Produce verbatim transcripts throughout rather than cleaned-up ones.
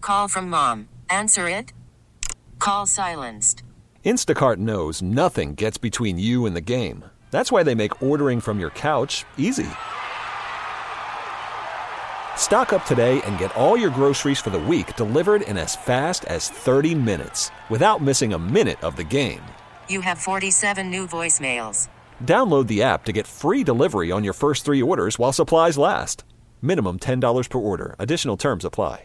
call from mom. Answer it. Call silenced. Instacart knows nothing gets between you and the game. That's why they make ordering from your couch easy. Stock up today and get all your groceries for the week delivered in as fast as thirty minutes without missing a minute of the game. You have forty-seven new voicemails. Download the app to get free delivery on your first three orders while supplies last. Minimum ten dollars per order. Additional terms apply.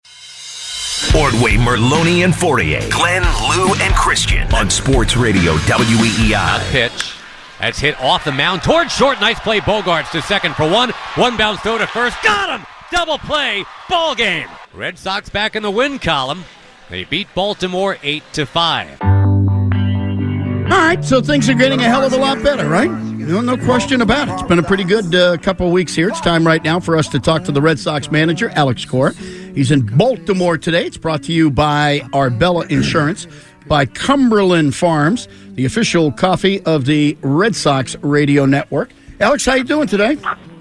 Ordway, Merloni, and Fourier. Glenn, Lou, and Christian on Sports Radio W E E I. A pitch. That's hit off the mound towards short. Nice play. Bogarts to second for one. One bounce throw to first. Got him! Double play. Ball game. Red Sox back in the win column. They beat Baltimore eight to five. All right, so things are getting a hell of a lot better, right? No, no question about it. It's been a pretty good uh, couple of weeks here. It's time right now for us to talk to the Red Sox manager, Alex Cora. He's in Baltimore today. It's brought to you by Arbella Insurance, by Cumberland Farms, the official coffee of the Red Sox radio network. Alex, how you doing today?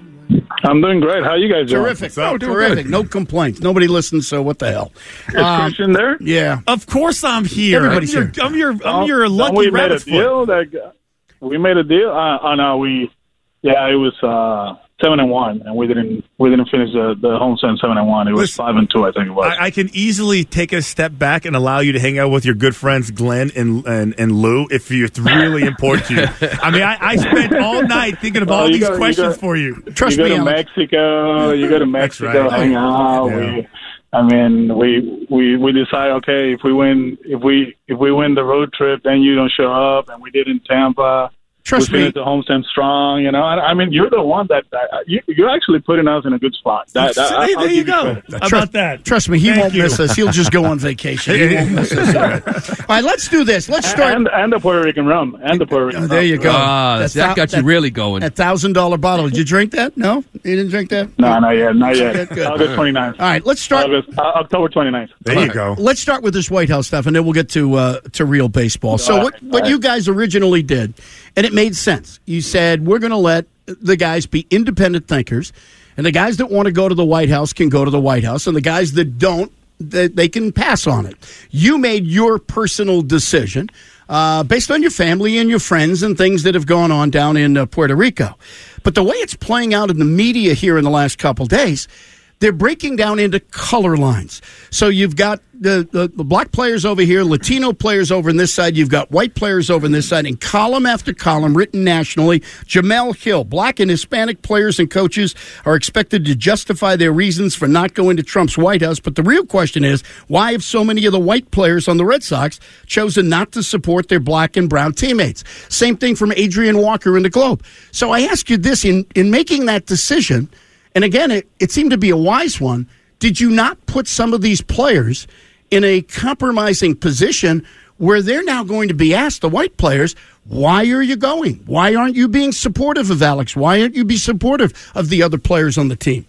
I'm doing great. How you guys doing? Terrific. Oh, terrific. No complaints. Nobody listens, so what the hell? Is um, Christian there? Yeah. Of course I'm here. Everybody's I'm here. Your, I'm your, I'm um, your lucky we made a rabbit foot. deal. That, we made a deal. Uh, oh, no, we, yeah, it was uh, seven and one, and we didn't we didn't finish the, the homestand seven and one. It was Listen, five and two, I think it was. I, I can easily take a step back and allow you to hang out with your good friends Glenn and and, and Lou if it's really important to you. I mean, I, I spent all night thinking of all oh, these go, questions you go, for you. Trust you me, go to Alex. Mexico. You go to Mexico, right. hang out. Yeah. We, I mean, we we we decide. Okay, if we win, if we if we win the road trip, then you don't show up, and we did in Tampa. Trust we me. finished the homestand strong, you know. I, I mean, you're the one that, that you, you're actually putting us in a good spot. That, that, Hey, I'll there give you go. credit. How about that? Trust me, he Thank won't you. miss us. He'll just go on vacation. He won't miss us. All right, let's do this. Let's start. And, and the Puerto Rican rum. And the Puerto Rican Oh, there rum. you go. Ah, That's that thou- got you that- really going. A thousand dollar bottle. Did you drink that? No, you didn't drink that. No, not yet. Not yet. Good. August twenty-ninth. All right, let's start. August, uh, October twenty-ninth. There you go. Let's start with this White House stuff, and then we'll get to uh, to real baseball. So, All what right, what all you right. guys originally did, and it made sense. You said we're going to let the guys be independent thinkers, and the guys that want to go to the White House can go to the White House, and the guys that don't, they, they can pass on it. You made your personal decision uh, based on your family and your friends and things that have gone on down in uh, Puerto Rico. But the way it's playing out in the media here in the last couple days, they're breaking down into color lines. So you've got the, the, the black players over here, Latino players over on this side. You've got white players over on this side. And column after column, written nationally, Jamel Hill, black and Hispanic players and coaches are expected to justify their reasons for not going to Trump's White House. But the real question is, why have so many of the white players on the Red Sox chosen not to support their black and brown teammates? Same thing from Adrian Walker in the Globe. So I ask you this, in, in making that decision, and again, it, it seemed to be a wise one. Did you not put some of these players in a compromising position where they're now going to be asked, the white players, why are you going? Why aren't you being supportive of Alex? Why aren't you being supportive of the other players on the team?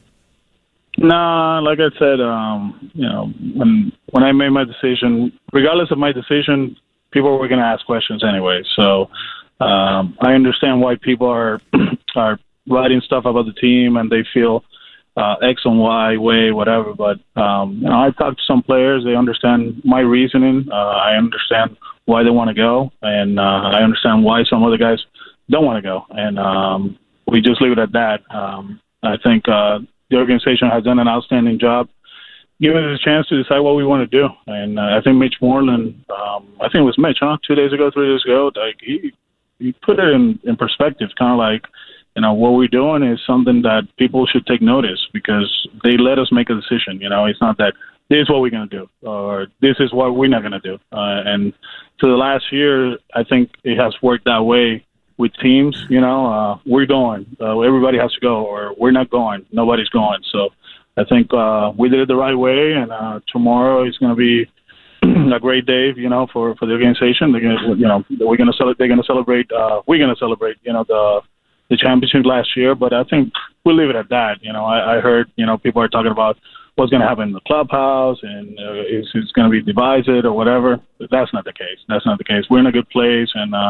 No, like I said, um, you know, when when I made my decision, regardless of my decision, people were going to ask questions anyway. So um, I understand why people are are writing stuff about the team and they feel uh, X and Y way, whatever. But um, you know, I talked to some players. They understand my reasoning. Uh, I understand why they want to go, and uh, I understand why some other guys don't want to go. And um, we just leave it at that. Um, I think uh, the organization has done an outstanding job giving us a chance to decide what we want to do. And uh, I think Mitch Moreland, um, I think it was Mitch, huh? Two days ago, three days ago, like he, he put it in, in perspective, kind of like, you know, what we're doing is something that people should take notice because they let us make a decision. You know, it's not that this is what we're going to do or this is what we're not going to do. Uh, and for the last year, I think it has worked that way with teams. You know, uh, we're going. Uh, everybody has to go or we're not going. Nobody's going. So I think uh, we did it the right way, and uh, tomorrow is going to be a great day, you know, for, for the organization. They're going to, you know, we're going to celebrate. They're going to celebrate. Uh, we're going to celebrate, you know, the the championship last year. But I think we'll leave it at that. You know, I, I heard, you know, people are talking about what's going to happen in the clubhouse and uh, is it's going to be divided or whatever. But that's not the case. That's not the case. We're in a good place, and uh,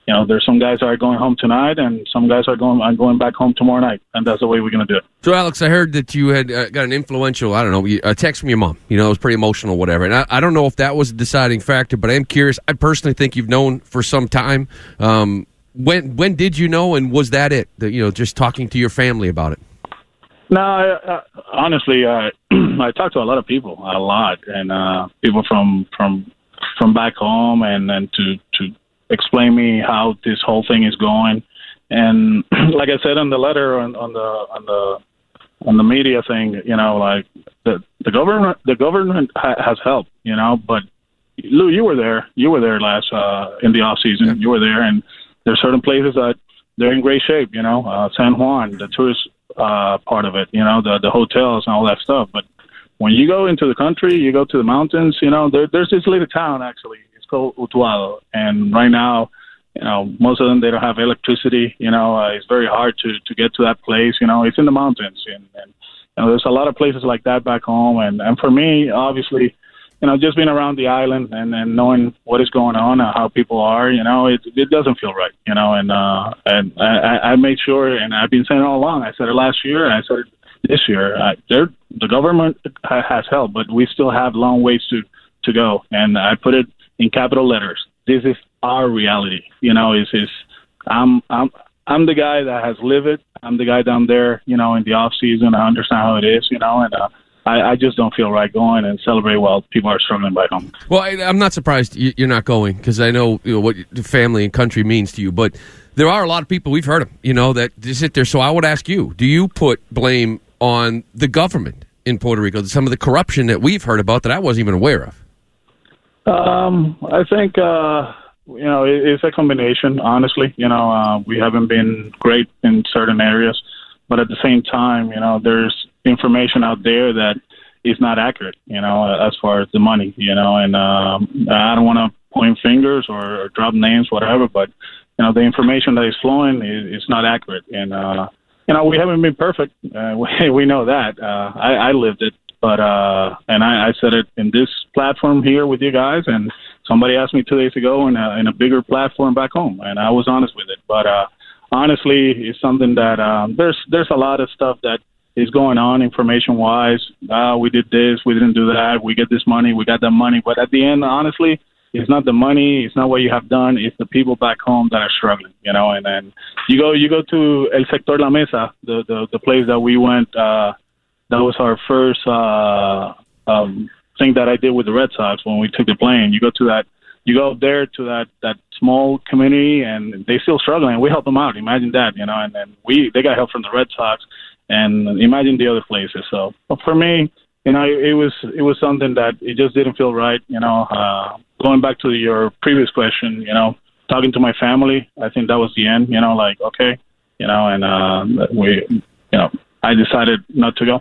you know, there's some guys that are going home tonight, and some guys are going are going back home tomorrow night, and that's the way we're going to do it. So, Alex, I heard that you had uh, got an influential, I don't know, a text from your mom. You know, it was pretty emotional, whatever. And I, I don't know if that was a deciding factor, but I am curious. I personally think you've known for some time. Um, when when did you know, and was that it? The, you know, just talking to your family about it? No, I, I, honestly, uh, I talked to a lot of people, a lot, and uh, people from from from back home, and and to to explain me how this whole thing is going. And like I said in the letter on, on the on the on the media thing, you know, like the the government the government ha- has helped, you know. But Lou, you were there, you were there last uh, in the off season. Yeah. You were there, and there's certain places that they're in great shape, you know, uh, San Juan, the tourist uh, part of it, you know, the the hotels and all that stuff. But when you go into the country, you go to the mountains, you know, there, there's this little town actually. It's called Utuado, and right now, you know, most of them, they don't have electricity. You know, uh, it's very hard to, to get to that place. You know, it's in the mountains, and, and you know, there's a lot of places like that back home. And, and for me, obviously, you know, just being around the island and, and knowing what is going on and how people are, you know, it it doesn't feel right, you know. And uh, and I, I made sure, and I've been saying it all along. I said it last year, and I said it this year. Uh, the government has help, but we still have long ways to, to go. And I put it in capital letters. This is our reality, you know. Is is I'm I'm I'm the guy that has lived it. I'm the guy down there, you know, in the off season. I understand how it is, you know, and uh, I, I just don't feel right going and celebrate while people are struggling back home. Well, I, I'm not surprised you're not going, because I know, you know what family and country means to you. But there are a lot of people, we've heard them, you know, that sit there. So I would ask you: do you put blame on the government in Puerto Rico, some of the corruption that we've heard about that I wasn't even aware of? Um, I think. Uh, You know, it's a combination, honestly. You know, uh, we haven't been great in certain areas, but at the same time, you know, there's information out there that is not accurate, you know, as far as the money, you know, and um, I don't want to point fingers or, or drop names, whatever, but, you know, the information that is flowing is, is not accurate. And, uh, you know, we haven't been perfect. Uh, we, we know that. Uh, I, I lived it. But, uh, and I, I said it in this platform here with you guys, and somebody asked me two days ago in a, in a bigger platform back home, and I was honest with it. But, uh, honestly, it's something that, um, there's, there's a lot of stuff that is going on information wise. Uh, we did this, we didn't do that, we get this money, we got that money. But at the end, honestly, it's not the money, it's not what you have done, it's the people back home that are struggling, you know. And then you go, you go to El Sector La Mesa, the, the, the place that we went, uh, that was our first uh, um, thing that I did with the Red Sox when we took the plane. You go to that, you go up there to that, that small community, and they still struggling. We help them out. Imagine that, you know. And then we they got help from the Red Sox, and imagine the other places. So, but for me, you know, it, it was it was something that it just didn't feel right. You know, uh, going back to your previous question, you know, talking to my family, I think that was the end. You know, like okay, you know, and uh, we, you know, I decided not to go.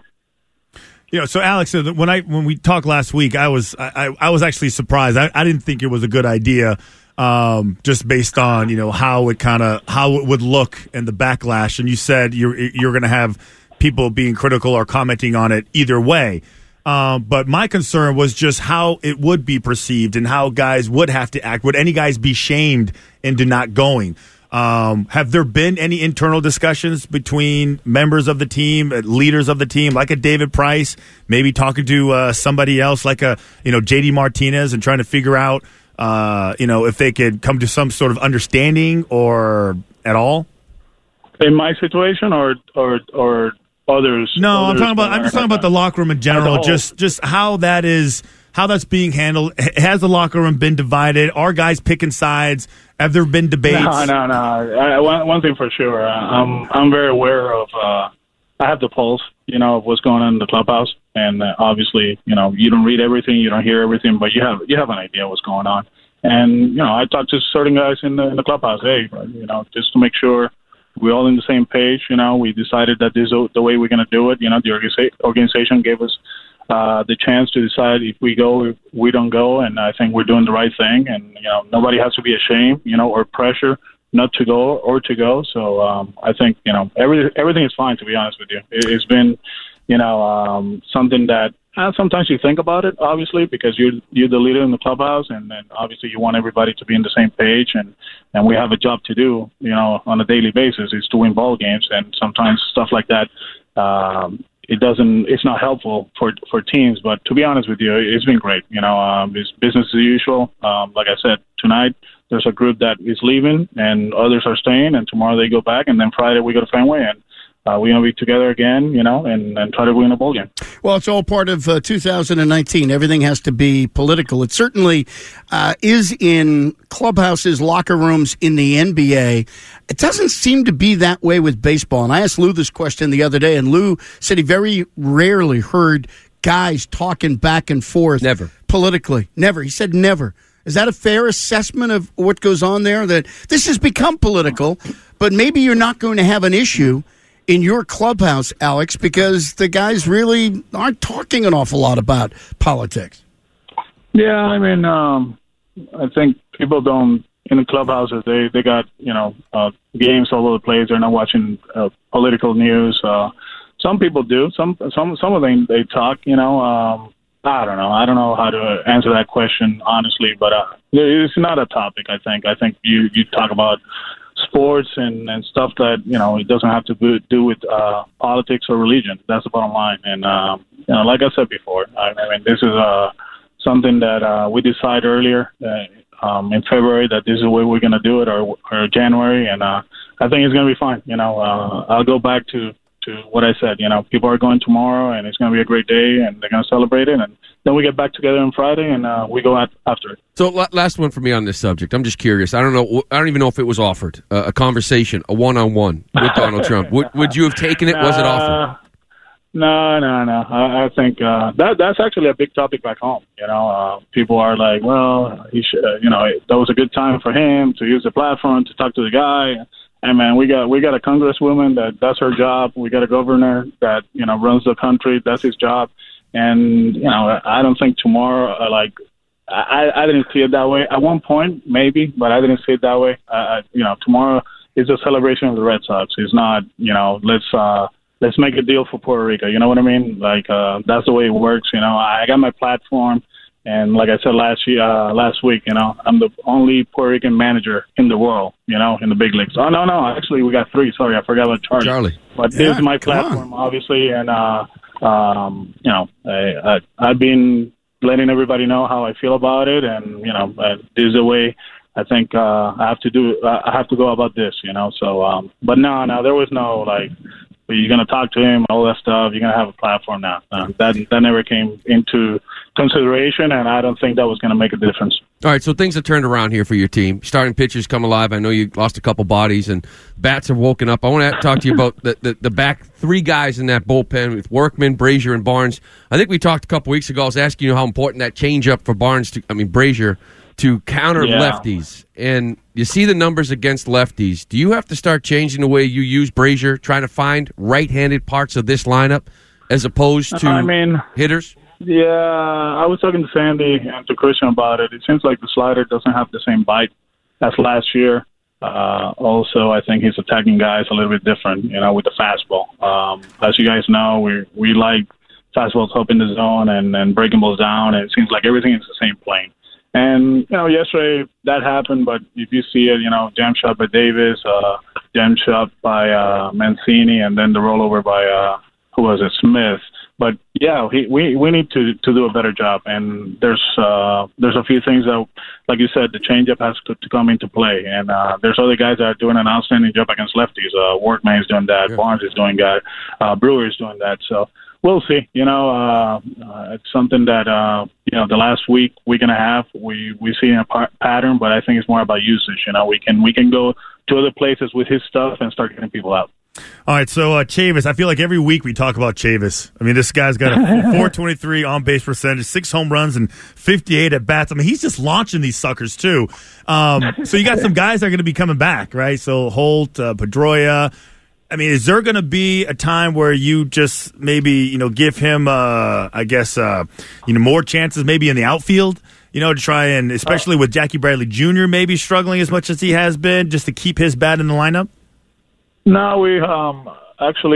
You know, so Alex, when I when we talked last week, I was I, I was actually surprised. I, I didn't think it was a good idea, um, just based on you know how it kind of how it would look and the backlash. And you said you're you're going to have people being critical or commenting on it either way. Um, but my concern was just how it would be perceived and how guys would have to act. Would any guys be shamed into not going? Um, have there been any internal discussions between members of the team, leaders of the team, like a David Price, maybe talking to uh, somebody else like a, you know, J D Martinez and trying to figure out, uh, you know, if they could come to some sort of understanding or at all? In my situation or, or, or others? No, others I'm talking about, I'm just talking about the locker room in general, just, just how that is, how that's being handled. Has the locker room been divided? Are guys picking sides? Have there been debates? No, no, no. I, one, one thing for sure, uh, I'm I'm very aware of. Uh, I have the pulse, you know, of what's going on in the clubhouse, and uh, obviously, you know, you don't read everything, you don't hear everything, but you have you have an idea what's going on. And you know, I talked to certain guys in the in the clubhouse. Hey, you know, just to make sure we're all on the same page. You know, we decided that this is the way we're going to do it. You know, the organiza- organization gave us Uh, the chance to decide if we go, if we don't go, and I think we're doing the right thing. And you know, nobody has to be ashamed, you know, or pressure not to go or to go. So um, I think you know every everything is fine. To be honest with you, it, it's been you know um, something that uh, sometimes you think about it, obviously, because you're you're the leader in the clubhouse, and, and obviously you want everybody to be on the same page, and, and we have a job to do, you know, on a daily basis, is to win ball games, and sometimes stuff like that, um, it doesn't, it's not helpful for for teams. But to be honest with you, it's been great. You know, um, it's business as usual. Um, like I said, tonight there's a group that is leaving, and others are staying, and tomorrow they go back, and then Friday we go to Fenway, and Uh, we're going to be together again, you know, and, and try to win a bowl game. Well, it's all part of uh, two thousand nineteen. Everything has to be political. It certainly uh, is in clubhouses, locker rooms in the N B A. It doesn't seem to be that way with baseball. And I asked Lou this question the other day, and Lou said he very rarely heard guys talking back and forth. Never. Politically. Never. He said never. Is that a fair assessment of what goes on there? That this has become political, but maybe you're not going to have an issue in your clubhouse, Alex, because the guys really aren't talking an awful lot about politics. Yeah, I mean, um, I think people don't, in the clubhouses, they, they got, you know, uh, games all over the place. They're not watching uh, political news. Uh, some people do. Some some some of them, they talk, you know. Um, I don't know. I don't know how to answer that question, honestly, but uh, it's not a topic, I think. I think you, you talk about sports and, and stuff that, you know, it doesn't have to do with uh, politics or religion. That's the bottom line. And, um, you know, like I said before, I, I mean, this is uh, something that uh, we decided earlier uh, um, in February that this is the way we're going to do it, or, or January. And uh, I think it's going to be fine. You know, uh, I'll go back to, to what I said. You know, people are going tomorrow, and it's going to be a great day, and they're going to celebrate it. And then we get back together on Friday, and uh, we go at, after it. So last one for me on this subject. I'm just curious. I don't know. I don't even know if it was offered. Uh, a conversation, a one-on-one with Donald Trump. Would, would you have taken it? Was it offered? Uh, no, no, no. I, I think uh, that that's actually a big topic back home. You know, uh, people are like, well, he should, uh, you know, that was a good time for him to use the platform to talk to the guy. And man, we got we got a congresswoman that that's her job. We got a governor that, you know, runs the country. That's his job. And, you know, I don't think tomorrow, uh, like, I, I didn't see it that way. At one point, maybe, but I didn't see it that way. Uh, you know, tomorrow is a celebration of the Red Sox. It's not, you know, let's uh, let's make a deal for Puerto Rico. You know what I mean? Like, uh, that's the way it works. You know, I got my platform. And like I said last year, uh, last week, you know, I'm the only Puerto Rican manager in the world, you know, in the big leagues. Oh, no, no, actually, we got three. Sorry, I forgot about Charlie. Charlie. But yeah, this is my platform, obviously, and, uh, um, you know, I, I, I've been letting everybody know how I feel about it, and, you know, uh, this is the way I think uh, I have to do. I have to go about this, you know. So, um, but no, no, there was no, like, you're going to talk to him, all that stuff. You're going to have a platform now. Uh, that that never came into consideration, and I don't think that was going to make a difference. All right, so things have turned around here for your team. Starting pitchers come alive. I know you lost a couple bodies, and bats have woken up. I want to talk to you about the, the, the back three guys in that bullpen with Workman, Brazier, and Barnes. I think we talked a couple weeks ago. I was asking you how important that changeup for Barnes, to, I mean Brazier, to counter yeah. lefties. And you see the numbers against lefties. Do you have to start changing the way you use Brazier, trying to find right-handed parts of this lineup as opposed to I mean, hitters? Yeah, I was talking to Sandy and to Christian about it. It seems like the slider doesn't have the same bite as last year. Uh, also, I think his attacking guy is a little bit different, you know, with the fastball. Um, as you guys know, we we like fastballs up in the zone and, and breaking balls down, and it seems like everything is the same plane. And, you know, yesterday that happened, but if you see it, you know, jam shot by Davis, uh, jam shot by uh, Mancini, and then the rollover by, uh, who was it, Smith. But, yeah, he, we we need to, to do a better job. And there's uh, there's a few things that, like you said, the changeup has to, to come into play. And uh, there's other guys that are doing an outstanding job against lefties. Uh, Workman is doing that. Yeah. Barnes is doing that. Uh, Brewer is doing that. So we'll see. You know, uh, uh, it's something that, uh, you know, the last week, week and a half, we, we see a par- pattern, but I think it's more about usage. You know, we can we can go to other places with his stuff and start getting people out. All right, so uh, Chavis, I feel like every week we talk about Chavis. I mean, this guy's got a four twenty-three on-base percentage, six home runs, and fifty-eight at-bats. I mean, he's just launching these suckers, too. Um, so you got some guys that are going to be coming back, right? So Holt, uh, Pedroia. I mean, is there going to be a time where you just maybe, you know, give him, uh, I guess, uh, you know, more chances maybe in the outfield, you know, to try and, especially with Jackie Bradley Junior maybe struggling as much as he has been, just to keep his bat in the lineup? No, we um, actually,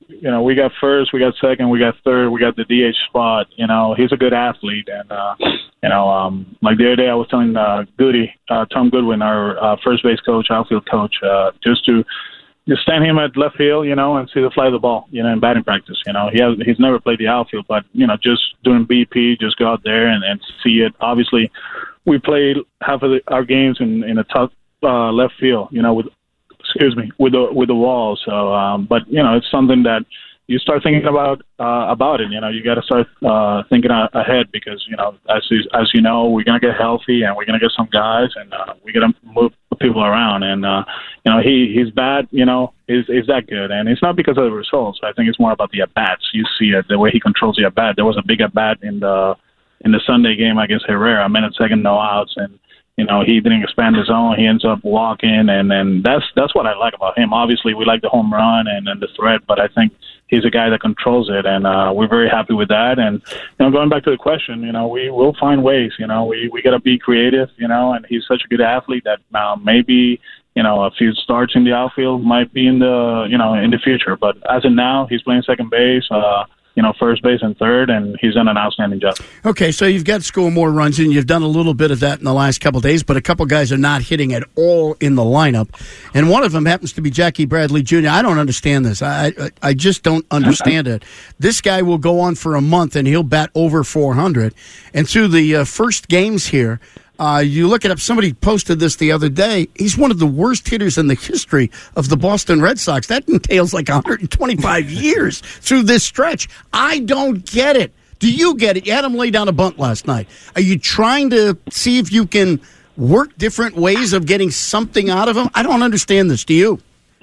you know, we got first, we got second, we got third, we got the D H spot. You know, he's a good athlete, and uh, you know, um, like the other day, I was telling uh, Goody, uh, Tom Goodwin, our uh, first base coach, outfield coach, uh, just to just stand him at left field, you know, and see the fly of the ball, you know, in batting practice. You know, he has he's never played the outfield, but you know, just doing B P, just go out there and, and see it. Obviously, we played half of the, our games in in a tough uh, left field, you know, with excuse me, with the with the wall. So, um, but you know, it's something that you start thinking about uh, about it. You know, you got to start uh, thinking ahead because you know, as you, as you know, we're gonna get healthy and we're gonna get some guys, and uh, we're gonna move people around. And uh, you know, he he's bad. You know, is is that good? And it's not because of the results. I think it's more about the at bats. You see it, the way he controls the at bat. There was a big at bat in the in the Sunday game against Herrera, a minute second, no outs, and you know, he didn't expand his zone. He ends up walking, and then that's that's what I like about him. Obviously, we like the home run and, and the threat, but I think he's a guy that controls it, and uh, we're very happy with that. And you know, going back to the question, you know, we will find ways. You know, we we got to be creative. You know, and he's such a good athlete that uh, maybe you know a few starts in the outfield might be in the you know in the future. But as of now, he's playing second base. Uh, you know, first base and third, and he's done an outstanding job. Okay, so you've got to score more runs, and you've done a little bit of that in the last couple of days, but a couple guys are not hitting at all in the lineup, and one of them happens to be Jackie Bradley Junior I don't understand this. I I, I just don't understand it. This guy will go on for a month, and he'll bat over four hundred, and through the uh, first games here, Uh, you look it up. Somebody posted this the other day. He's one of the worst hitters in the history of the Boston Red Sox. That entails like one hundred twenty-five years through this stretch. I don't get it. Do you get it? You had him lay down a bunt last night. Are you trying to see if you can work different ways of getting something out of him? I don't understand this. Do you?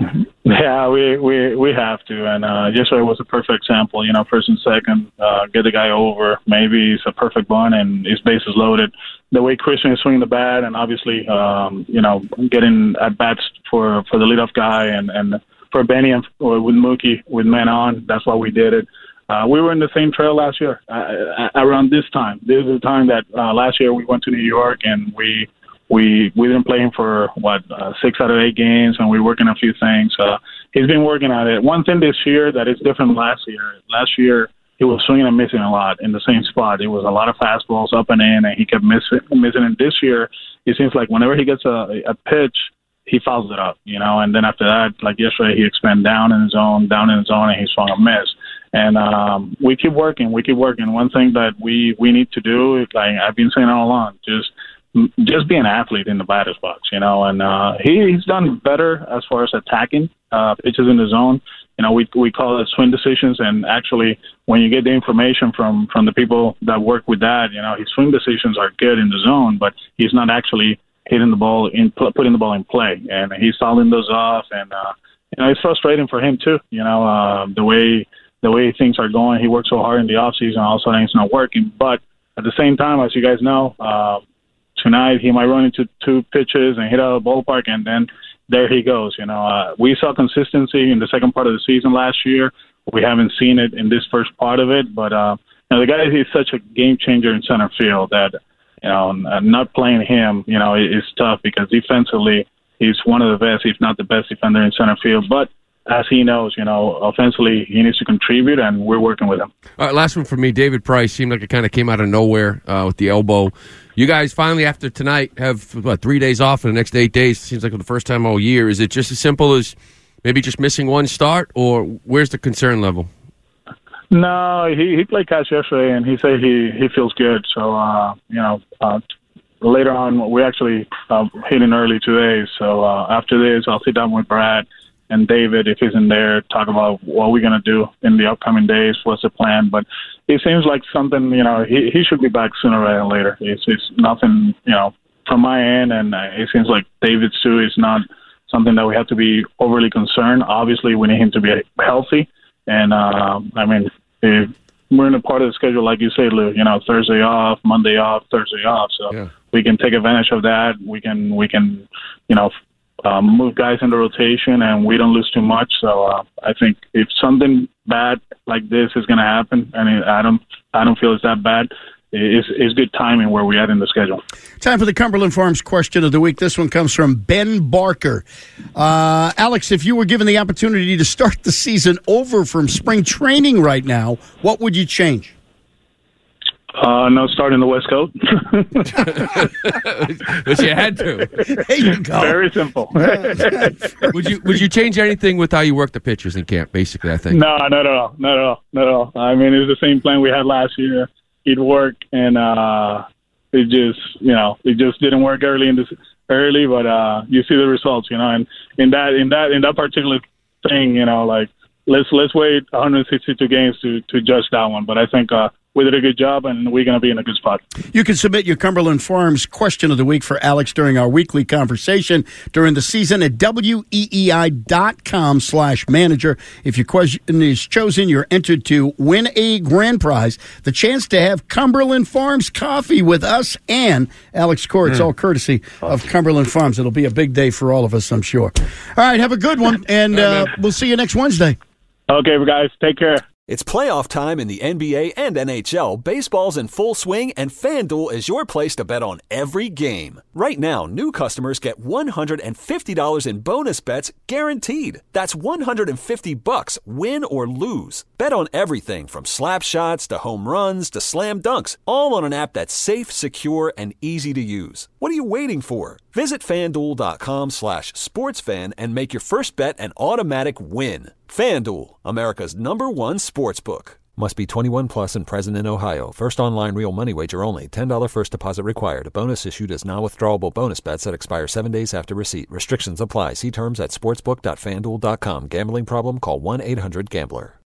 Yeah, we we we have to, and uh, yesterday was a perfect example. You know, first and second, uh, get the guy over. Maybe it's a perfect bunt, and his base is loaded. The way Christian is swinging the bat, and obviously, um, you know, getting at bats for, for the leadoff guy, and, and for Benny and or with Mookie with men on. That's why we did it. Uh, we were in the same trail last year uh, around this time. This is the time that uh, last year we went to New York and we. We we didn't play him for, what, uh, six out of eight games, and we were working a few things. Uh, he's been working at it. One thing this year that is different than last year, last year he was swinging and missing a lot in the same spot. It was a lot of fastballs up and in, and he kept missing. missing. And this year, it seems like whenever he gets a, a pitch, he fouls it up, you know. And then after that, like yesterday, he expanded down in his zone, down in his zone, and he swung a miss. And um, we keep working. We keep working. One thing that we, we need to do, like I've been saying all along, just – just be an athlete in the batter's box, you know, and uh, he, he's done better as far as attacking uh, pitches in the zone. You know, we we call it swing decisions, and actually when you get the information from, from the people that work with that, you know, his swing decisions are good in the zone, but he's not actually hitting the ball, in putting the ball in play, and he's fouling those off, and, uh, you know, it's frustrating for him too, you know, uh, the way the way things are going. He worked so hard in the offseason, all of a sudden it's not working, but at the same time, as you guys know, uh, tonight he might run into two pitches and hit out of the ballpark, and then there he goes. You know, uh, we saw consistency in the second part of the season last year. We haven't seen it in this first part of it, but uh, you know, the guy is such a game changer in center field that, you know, not playing him, you know, is tough because defensively he's one of the best, if not the best defender in center field. But as he knows, you know, offensively he needs to contribute, and we're working with him. All right, last one for me. David Price seemed like it kind of came out of nowhere uh, with the elbow. You guys finally, after tonight, have, what, three days off for the next eight days? Seems like for the first time all year. Is it just as simple as maybe just missing one start, or where's the concern level? No, he, he played catch yesterday, and he said he, he feels good. So, uh, you know, uh, later on, we actually uh, hit in early today. So uh, after this, I'll sit down with Brad and David, if he's in there, talk about what we're going to do in the upcoming days, what's the plan. But it seems like something, you know, he, he should be back sooner rather than later. It's, it's nothing, you know, from my end, and it seems like David's too is not something that we have to be overly concerned. Obviously, we need him to be healthy. And, uh, I mean, if we're in a part of the schedule, like you say, Lou, you know, Thursday off, Monday off, Thursday off. So yeah. we can take advantage of that. We can, we can, you know, Um, move guys into rotation, and we don't lose too much. So uh, I think if something bad like this is going to happen, and I don't, I don't feel it's that bad. it's, it's good timing where we are in the schedule. Time for the Cumberland Farms question of the week. This one comes from Ben Barker. Uh, Alex, if you were given the opportunity to start the season over from spring training right now, what would you change? Uh, no start in the West Coast. But you had to. There you go. Very simple. Would you Would you change anything with how you work the pitchers in camp? Basically, I think. No, not at all. Not at all. Not at all. I mean, it was the same plan we had last year. It worked, and uh, it just, you know, it just didn't work early in this early. But uh, you see the results, you know, and in that in that in that particular thing, you know, like let's let's wait one hundred sixty-two games to to judge that one. But I think. Uh, We did a good job, and we're going to be in a good spot. You can submit your Cumberland Farms question of the week for Alex during our weekly conversation during the season at weei.com slash manager. If your question is chosen, you're entered to win a grand prize, the chance to have Cumberland Farms coffee with us and Alex Cora. It's mm. all courtesy of Cumberland Farms. It'll be a big day for all of us, I'm sure. All right, have a good one, and uh, we'll see you next Wednesday. Okay, guys, take care. It's playoff time in the N B A and N H L. Baseball's in full swing, and FanDuel is your place to bet on every game. Right now, new customers get one hundred fifty dollars in bonus bets guaranteed. That's one hundred fifty bucks, win or lose. Bet on everything from slap shots to home runs to slam dunks, all on an app that's safe, secure, and easy to use. What are you waiting for? Visit FanDuel.com slash SportsFan and make your first bet an automatic win. FanDuel, America's number one sportsbook. Must be twenty-one plus and present in Ohio. First online real money wager only. ten dollars first deposit required. A bonus issued as non-withdrawable bonus bets that expire seven days after receipt. Restrictions apply. See terms at sportsbook dot fanduel dot com. Gambling problem? Call one eight hundred gambler.